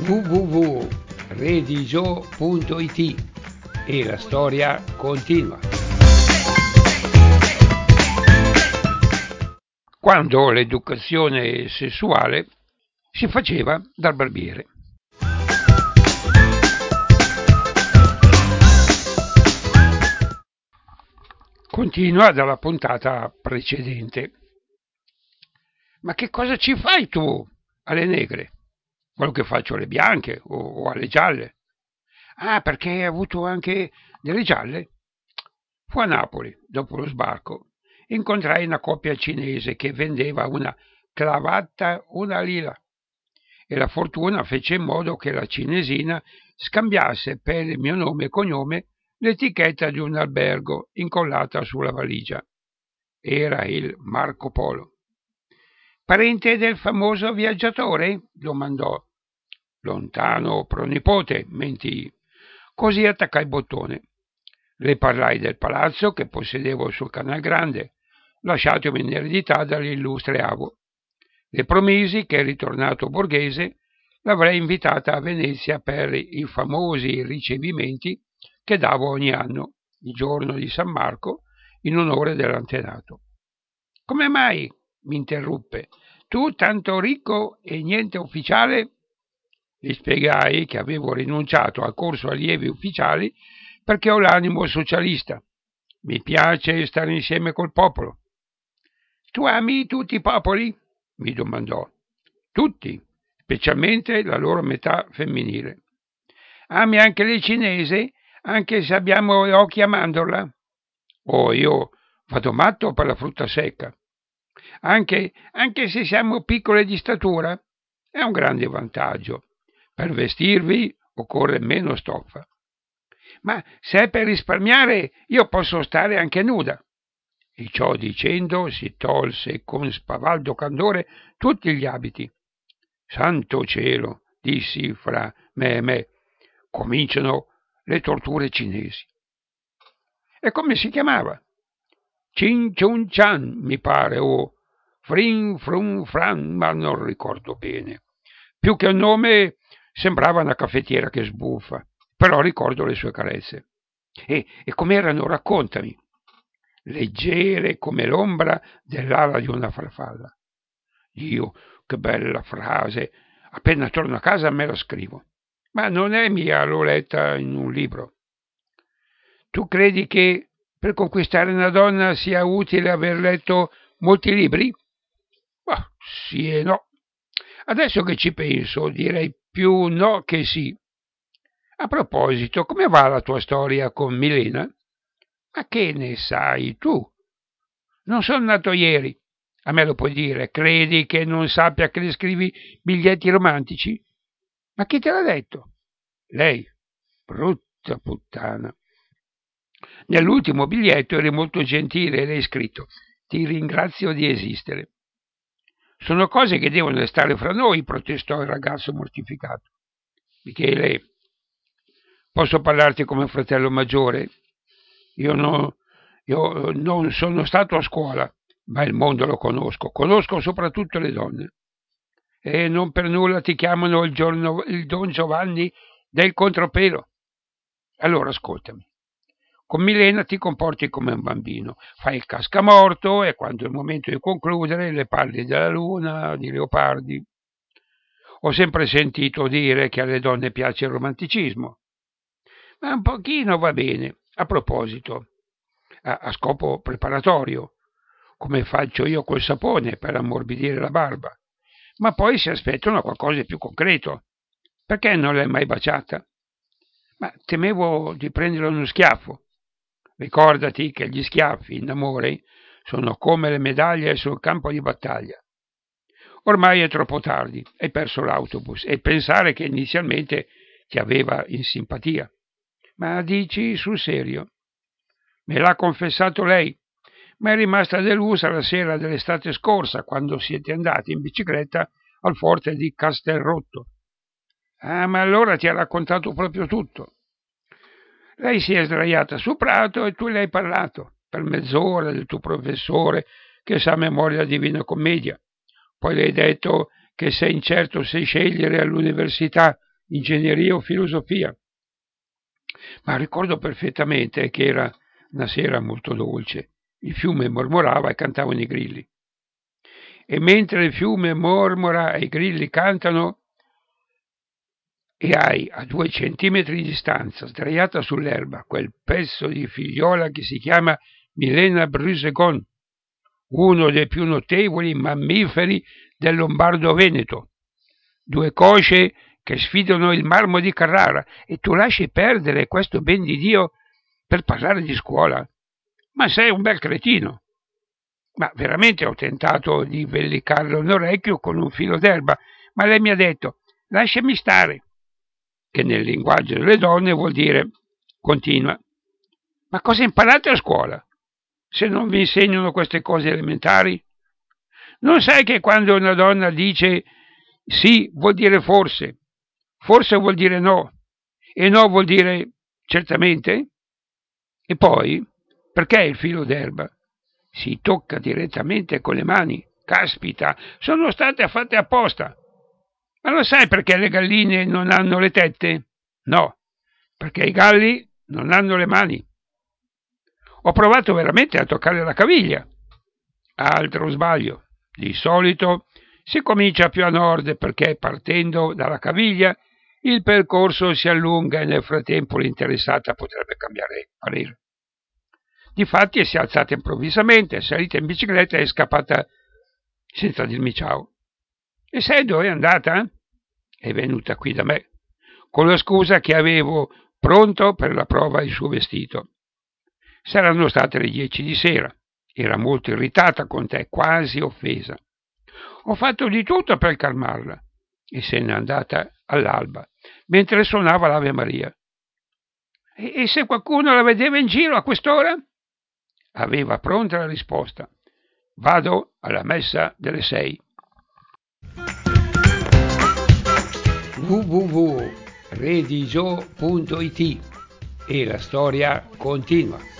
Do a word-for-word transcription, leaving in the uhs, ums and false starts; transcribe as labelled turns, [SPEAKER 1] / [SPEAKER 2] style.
[SPEAKER 1] w w w punto redigio punto i t e la storia continua. Quando l'educazione sessuale si faceva dal barbiere. Continua dalla puntata precedente. Ma che cosa ci fai tu alle negre? Quello che faccio alle bianche o, o alle gialle. Ah, perché hai avuto anche delle gialle? Fu a Napoli, dopo lo sbarco, incontrai una coppia cinese che vendeva una cravatta una lira e la fortuna fece in modo che la cinesina scambiasse per il mio nome e cognome l'etichetta di un albergo incollata sulla valigia. Era il Marco Polo. Parente del famoso viaggiatore? Domandò. Lontano pronipote, mentii. Così attaccai il bottone. Le parlai del palazzo che possedevo sul Canal Grande, lasciatomi in eredità dall'illustre avo. Le promisi che, ritornato borghese, l'avrei invitata a Venezia per i famosi ricevimenti che davo ogni anno, il giorno di San Marco, in onore dell'antenato. Come mai? Mi interruppe. Tu tanto ricco e niente ufficiale? Gli spiegai che avevo rinunciato al corso allievi ufficiali perché ho l'animo socialista. Mi piace stare insieme col popolo. Tu ami tutti i popoli? Mi domandò. Tutti, specialmente la loro metà femminile. Ami anche le cinesi, anche se abbiamo gli occhi a mandorla? Oh, io vado matto per la frutta secca. Anche, anche se siamo piccole di statura? È un grande vantaggio. Per vestirvi occorre meno stoffa. Ma se è per risparmiare, io posso stare anche nuda. E ciò dicendo si tolse con spavaldo candore tutti gli abiti. Santo cielo, dissi fra me e me, cominciano le torture cinesi. E come si chiamava? Cin Chun Chan, mi pare, o Frin Frun Fran, ma non ricordo bene. Più che un nome sembrava una caffettiera che sbuffa, però ricordo le sue carezze. E, e com'erano? Raccontami. Leggere come l'ombra dell'ala di una farfalla. Dio, che bella frase! Appena torno a casa me la scrivo. Ma non è mia, l'ho letta in un libro. Tu credi che per conquistare una donna sia utile aver letto molti libri? Ah, sì e no. Adesso che ci penso, direi più no che sì. A proposito, come va la tua storia con Milena? Ma che ne sai tu? Non sono nato ieri. A me lo puoi dire. Credi che non sappia che le scrivi biglietti romantici? Ma chi te l'ha detto? Lei. Brutta puttana. Nell'ultimo biglietto eri molto gentile e le hai scritto: ti ringrazio di esistere. Sono cose che devono restare fra noi, protestò il ragazzo mortificato. Michele, posso parlarti come fratello maggiore? Io, no, io non sono stato a scuola, ma il mondo lo conosco. Conosco soprattutto le donne. E non per nulla ti chiamano il, giorno, il Don Giovanni del Contropelo. Allora ascoltami. Con Milena ti comporti come un bambino, fai il cascamorto e quando è il momento di concludere le parli della luna, di leopardi. Ho sempre sentito dire che alle donne piace il romanticismo, ma un pochino va bene. A proposito, a, a scopo preparatorio, come faccio io col sapone per ammorbidire la barba, ma poi si aspettano qualcosa di più concreto. Perché non l'hai mai baciata? Ma temevo di prendere uno schiaffo. Ricordati che gli schiaffi in amore sono come le medaglie sul campo di battaglia. Ormai è troppo tardi, hai perso l'autobus e pensare che inizialmente ti aveva in simpatia. Ma dici sul serio? Me l'ha confessato lei, ma è rimasta delusa la sera dell'estate scorsa quando siete andati in bicicletta al forte di Castelrotto. Ah, ma allora ti ha raccontato proprio tutto. Lei si è sdraiata su prato e tu le hai parlato per mezz'ora del tuo professore che sa a memoria la Divina Commedia. Poi le hai detto che sei incerto se scegliere all'università ingegneria o filosofia. Ma ricordo perfettamente che era una sera molto dolce. Il fiume mormorava e cantavano i grilli. E mentre il fiume mormora e i grilli cantano, e hai a due centimetri di distanza, sdraiata sull'erba, quel pezzo di figliola che si chiama Milena Brusegon, uno dei più notevoli mammiferi del Lombardo-Veneto. Due cosce che sfidano il marmo di Carrara, e tu lasci perdere questo ben di Dio per parlare di scuola? Ma sei un bel cretino. Ma veramente ho tentato di bellicarle un orecchio con un filo d'erba, ma lei mi ha detto: lasciami stare, che nel linguaggio delle donne vuol dire continua. Ma cosa imparate a scuola, se non vi insegnano queste cose elementari? Non sai che quando una donna dice sì vuol dire forse, forse vuol dire no, e no vuol dire certamente? E poi, perché il filo d'erba si tocca direttamente con le mani? Caspita, sono state fatte apposta. Ma lo sai perché le galline non hanno le tette? No, perché i galli non hanno le mani. Ho provato veramente a toccare la caviglia. Altro sbaglio. Di solito si comincia più a nord perché partendo dalla caviglia il percorso si allunga e nel frattempo l'interessata potrebbe cambiare parere. Difatti si è alzata improvvisamente, è salita in bicicletta e è scappata senza dirmi ciao. E sai dove è andata? È venuta qui da me, con la scusa che avevo pronto per la prova il suo vestito. Saranno state le dieci di sera. Era molto irritata con te, quasi offesa. Ho fatto di tutto per calmarla e se n'è andata all'alba, mentre suonava l'Ave Maria. E, e se qualcuno la vedeva in giro a quest'ora? Aveva pronta la risposta. Vado alla messa delle sei. w w w punto redijo punto it e la storia continua.